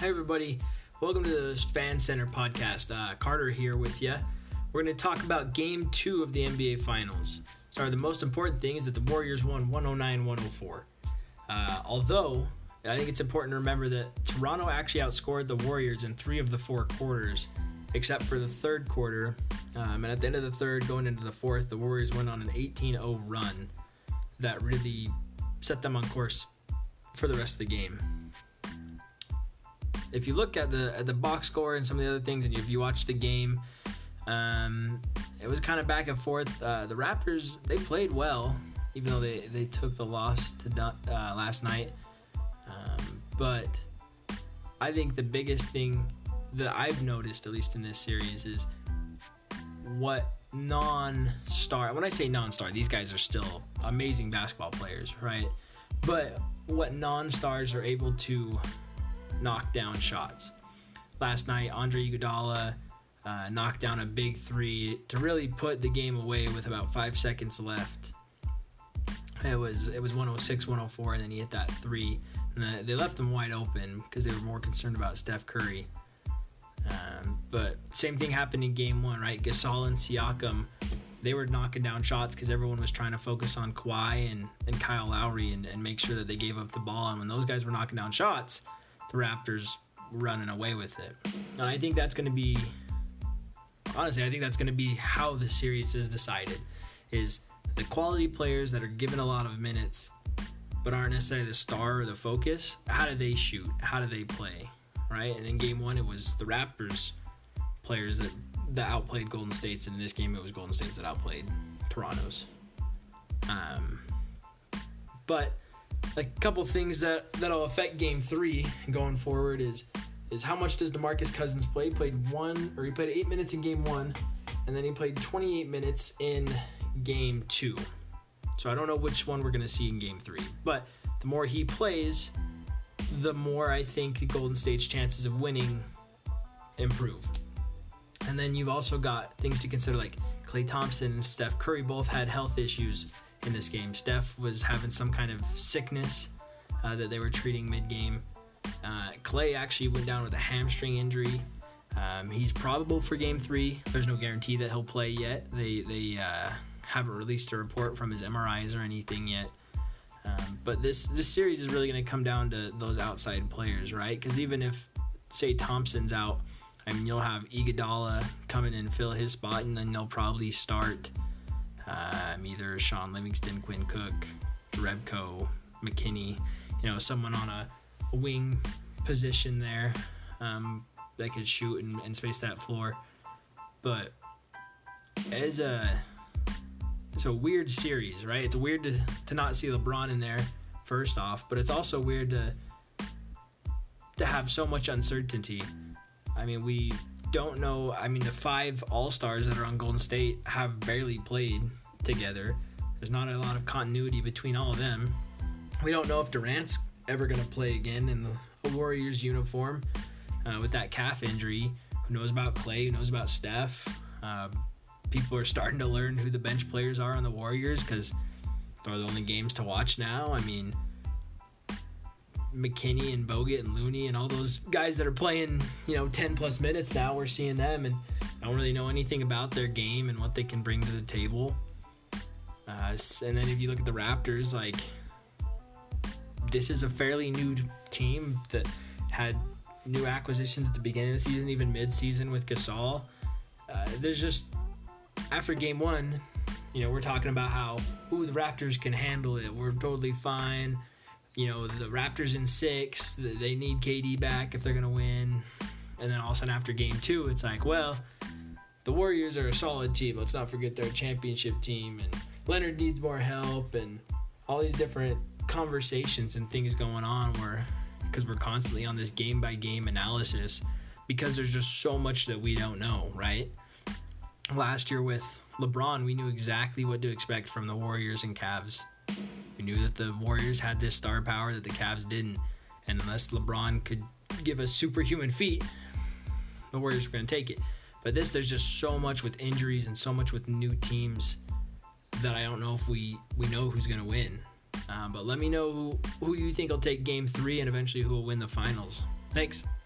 Hey everybody, welcome to the Fan Center podcast. Carter here with you. We're going to talk about Game 2 of the NBA Finals. The most important thing is that the Warriors won 109-104. Although, I think it's important to remember that Toronto actually outscored the Warriors in 3 of the 4 quarters, except for the third quarter. And at the end of the third, going into the fourth, the Warriors went on an 18-0 run that really set them on course for the rest of the game. If you look at the box score and some of the other things, and if you watch the game, it was kind of back and forth. The Raptors, they played well, even though they took the loss to last night. But I think the biggest thing that I've noticed, at least in this series, is what non-star, when I say non-star, these guys are still amazing basketball players, right? But what non-stars are able to knock down shots. Last night, Andre Iguodala knocked down a big 3 to really put the game away with about 5 seconds left. It was 106-104, and then he hit that 3. And they left them wide open because they were more concerned about Steph Curry. But same thing happened in Game 1, right? Gasol and Siakam, they were knocking down shots because everyone was trying to focus on Kawhi and Kyle Lowry and make sure that they gave up the ball. And when those guys were knocking down shots, the Raptors running away with it. And I think that's going to be, honestly, I think that's going to be how the series is decided, is the quality players that are given a lot of minutes but aren't necessarily the star or the focus. How do they shoot? How do they play? Right? And in Game 1, it was the Raptors players that outplayed Golden State's, and in this game, it was Golden State's that outplayed Toronto's. But a couple things that'll affect Game 3 going forward is how much does DeMarcus Cousins play? He played 8 minutes in Game 1, and then he played 28 minutes in Game 2. So I don't know which one we're going to see in Game 3. But the more he plays, the more I think the Golden State's chances of winning improve. And then you've also got things to consider, like Klay Thompson and Steph Curry both had health issues in this game. Steph was having some kind of sickness that they were treating mid-game. Klay actually went down with a hamstring injury. He's probable for Game 3. There's no guarantee that he'll play yet. They haven't released a report from his MRIs or anything yet. But this series is really going to come down to those outside players, right? Because even if, say, Thompson's out, I mean, you'll have Iguodala come in and fill his spot, and then they'll probably start either Sean Livingston, Quinn Cook, Jerebko, McKinney, someone on a wing position there that could shoot and space that floor. But it's a weird series, right? It's weird to not see LeBron in there, first off, but it's also weird to have so much uncertainty. I mean, we don't know. I mean, the 5 All-Stars that are on Golden State have barely played together. There's not a lot of continuity between all of them. We don't know if Durant's ever going to play again in the Warriors uniform with that calf injury. Who knows about Klay? Who knows about Steph? People are starting to learn who the bench players are on the Warriors because they're the only games to watch now. I mean, McKinney and Bogut and Looney and all those guys that are playing, 10-plus minutes now, we're seeing them and don't really know anything about their game and what they can bring to the table. And then if you look at the Raptors, this is a fairly new team that had new acquisitions at the beginning of the season, even mid-season with Gasol. There's just, after Game 1, we're talking about how, the Raptors can handle it. We're totally fine. The Raptors in 6, they need KD back if they're going to win. And then all of a sudden after Game 2, it's like, well, the Warriors are a solid team. Let's not forget they're a championship team. And Leonard needs more help. And all these different conversations and things going on because we're constantly on this game-by-game analysis because there's just so much that we don't know, right? Last year with LeBron, we knew exactly what to expect from the Warriors and Cavs. We knew that the Warriors had this star power that the Cavs didn't. And unless LeBron could give us superhuman feat, the Warriors were going to take it. But there's just so much with injuries and so much with new teams that I don't know if we know who's going to win. But let me know who you think will take Game 3 and eventually who will win the finals. Thanks.